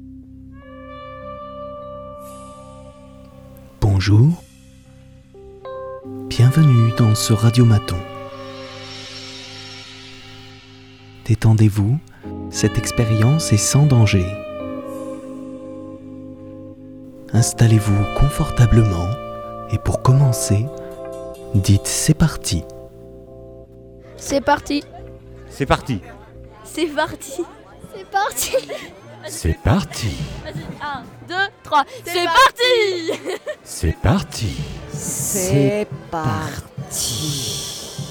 Bonjour, bienvenue dans ce radiomaton. Détendez-vous, cette expérience est sans danger. Installez-vous confortablement et pour commencer, dites c'est parti. C'est parti. C'est parti. C'est parti. C'est parti. C'est parti. Vas-y, 1, 2, 3. C'est parti. C'est parti. C'est parti.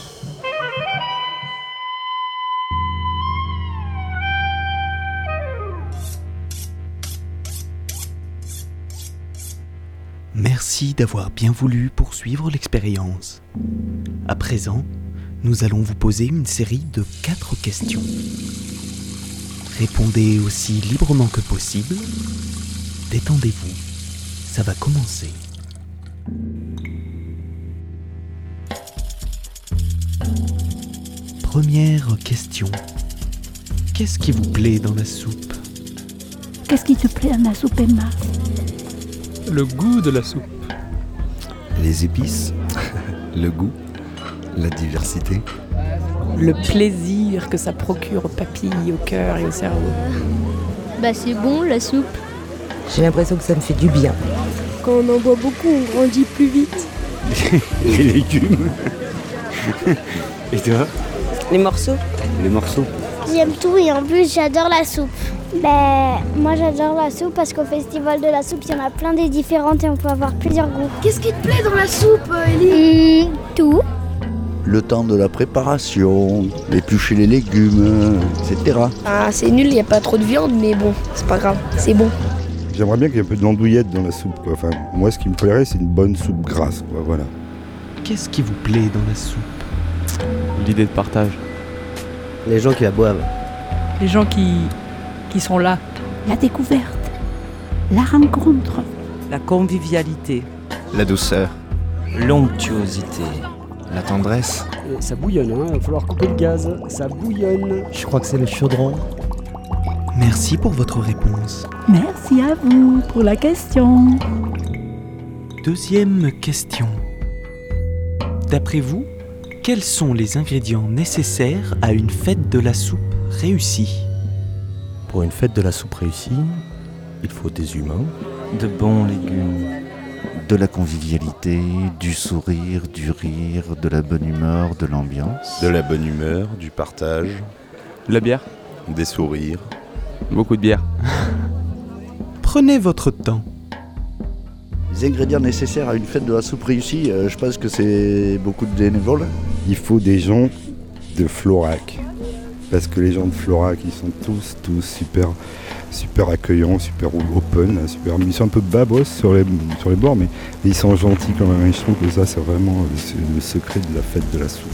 Merci d'avoir bien voulu poursuivre l'expérience. À présent, nous allons vous poser une série de 4 questions. Répondez aussi librement que possible. Détendez-vous, ça va commencer. Première question. Qu'est-ce qui vous plaît dans la soupe ? Qu'est-ce qui te plaît dans la soupe, Emma ? Le goût de la soupe. Les épices, le goût, la diversité. Le plaisir que ça procure aux papilles, au cœur et au cerveau. C'est bon la soupe. J'ai l'impression que ça me fait du bien. Quand on en boit beaucoup, on grandit plus vite. Les légumes. Et toi ? Les morceaux ? Les morceaux. J'aime tout et en plus j'adore la soupe. Moi j'adore la soupe parce qu'au festival de la soupe il y en a plein des différentes et on peut avoir plusieurs goûts. Qu'est-ce qui te plaît dans la soupe, Ellie ? Tout. Le temps de la préparation, éplucher les légumes, etc. Ah, c'est nul, il n'y a pas trop de viande, mais bon, c'est pas grave, c'est bon. J'aimerais bien qu'il y ait un peu de l'andouillette dans la soupe, quoi. Enfin, moi, ce qui me plairait, c'est une bonne soupe grasse, quoi. Voilà. Qu'est-ce qui vous plaît dans la soupe ? L'idée de partage. Les gens qui la boivent. Les gens qui sont là. La découverte, la rencontre, La convivialité. La douceur. L'onctuosité, la tendresse. Ça bouillonne, il va falloir couper le gaz, ça bouillonne. Je crois que c'est le chaudron. Merci pour votre réponse. Merci à vous pour la question. Deuxième question. D'après vous, quels sont les ingrédients nécessaires à une fête de la soupe réussie ? Pour une fête de la soupe réussie, il faut des humains, de bons légumes, De la convivialité, du sourire, du rire, de la bonne humeur, de l'ambiance. De la bonne humeur, du partage, De la bière. des sourires. Beaucoup de bière. Prenez votre temps. Les ingrédients nécessaires à une fête de la soupe réussie, je pense que c'est beaucoup de bénévoles. Il faut des gens de Florac. Parce que les gens de Florac, ils sont tous super accueillants, super open, super. Ils sont un peu babos sur les bords, mais ils sont gentils quand même. Et je trouve que ça, c'est vraiment le secret de la fête de la soupe.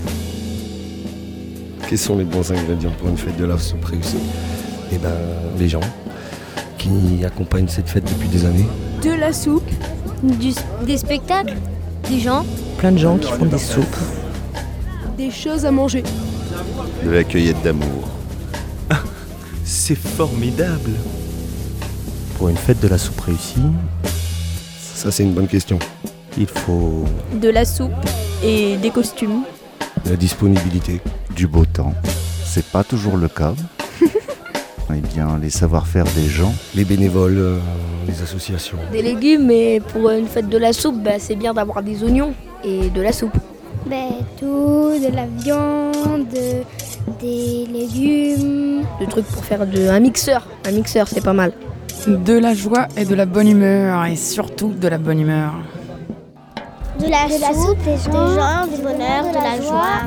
Quels sont les bons ingrédients pour une fête de la soupe réussie ? Les gens qui accompagnent cette fête depuis des années. De la soupe, des spectacles, des gens, Plein de gens qui font des soupes. des choses à manger. De la cueillette d'amour. C'est formidable. Pour une fête de la soupe réussie, ça c'est une bonne question. Il faut De la soupe et des costumes. la disponibilité. Du beau temps. C'est pas toujours le cas. Eh bien, les savoir-faire des gens. Les bénévoles, les associations. Des légumes, mais pour une fête de la soupe, c'est bien d'avoir des oignons et de la soupe. Tout, de la viande, des légumes. Des trucs pour faire un mixeur. Un mixeur, c'est pas mal. De la joie et de la bonne humeur, et surtout de la bonne humeur. De la soupe, des gens, du bonheur, de la joie.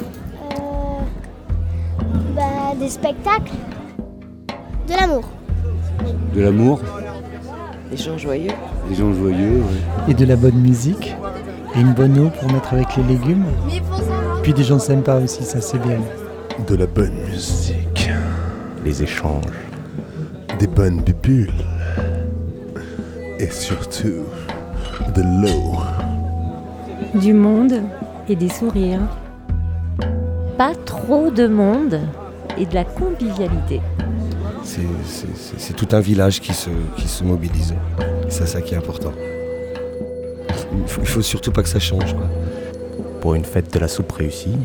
Des spectacles. De l'amour. De l'amour, Les gens joyeux. des gens joyeux, ouais. Et de la bonne musique. Et une bonne eau pour mettre avec les légumes. Puis des gens sympas aussi, ça c'est bien. De la bonne musique. Les échanges. Des bonnes bulles. Et surtout, de l'eau. Du monde et des sourires. Pas trop de monde et de la convivialité. C'est tout un village qui se mobilise. C'est ça qui est important. Il faut surtout pas que ça change, quoi. Pour une fête de la soupe réussie,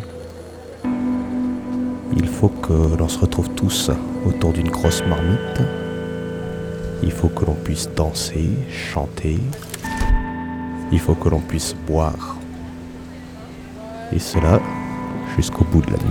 il faut que l'on se retrouve tous autour d'une grosse marmite. Il faut que l'on puisse danser, chanter. Il faut que l'on puisse boire. Et cela jusqu'au bout de la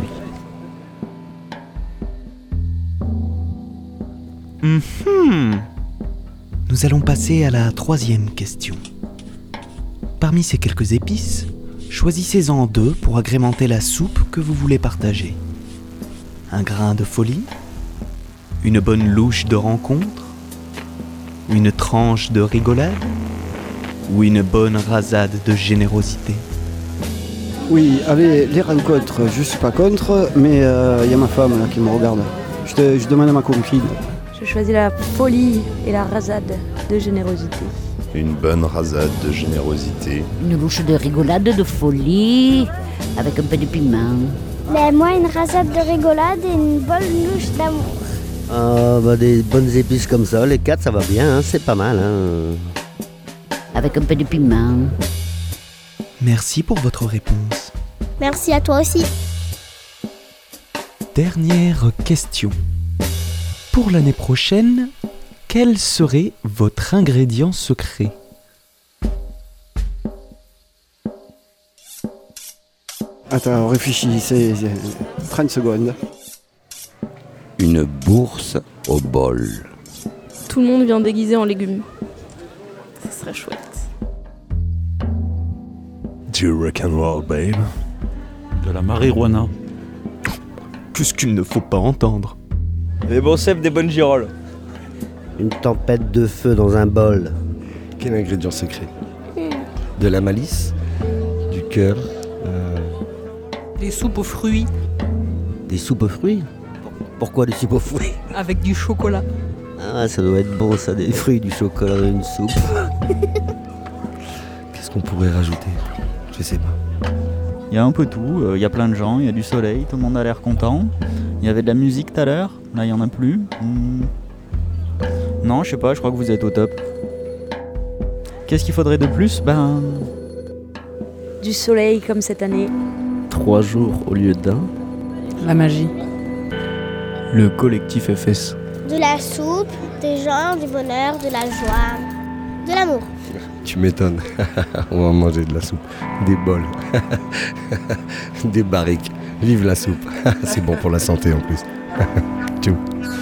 nuit. Nous allons passer à la 3e question. Parmi ces quelques épices, choisissez-en 2 pour agrémenter la soupe que vous voulez partager. Un grain de folie, une bonne louche de rencontre, une tranche de rigolade ou une bonne rasade de générosité. Oui, allez, les rencontres, je suis pas contre, mais y a ma femme là, qui me regarde. Je demande à ma copine. Je choisis la folie et la rasade de générosité. Une bonne rasade de générosité. Une louche de rigolade, de folie, avec un peu de piment. Mais moi, une rasade de rigolade et une bonne louche d'amour. Des bonnes épices comme ça, les 4 ça va bien, hein, c'est pas mal. Hein. Avec un peu de piment. Merci pour votre réponse. Merci à toi aussi. Dernière question. Pour l'année prochaine, quel serait votre ingrédient secret ? Attends, réfléchis, c'est 30 secondes. Une bourse au bol. Tout le monde vient déguisé en légumes. Ce serait chouette. Du rock'n'roll, babe. De la marijuana. Qu'est-ce qu'il ne faut pas entendre ? Des bons cèpes, des bonnes girolles. Une tempête de feu dans un bol. Quel ingrédient secret? De la malice, du cœur. Des soupes aux fruits. Des soupes aux fruits? Pourquoi des soupes aux fruits? Avec du chocolat. Ah, ça doit être bon ça, des fruits, du chocolat dans une soupe. Qu'est-ce qu'on pourrait rajouter? Je sais pas. Il y a un peu tout, il y a plein de gens, il y a du soleil, tout le monde a l'air content. Il y avait de la musique tout à l'heure, là il n'y en a plus. Non, je sais pas, je crois que vous êtes au top. Qu'est-ce qu'il faudrait de plus? Du soleil comme cette année. 3 jours au lieu d'1. La magie. Le collectif FS. De la soupe, des gens, du bonheur, de la joie, de l'amour. Tu m'étonnes. On va manger de la soupe. Des bols. Des barriques. Vive la soupe. C'est bon pour la santé en plus. Tchou.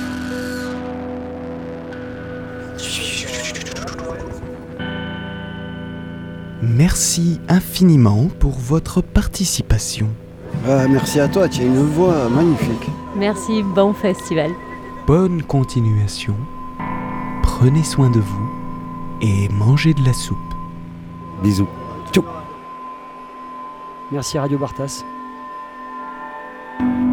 Merci infiniment pour votre participation. Merci à toi, tu as une voix magnifique. Merci, bon festival. Bonne continuation. Prenez soin de vous et mangez de la soupe. Bisous. Tchou. Merci Radio Bartas.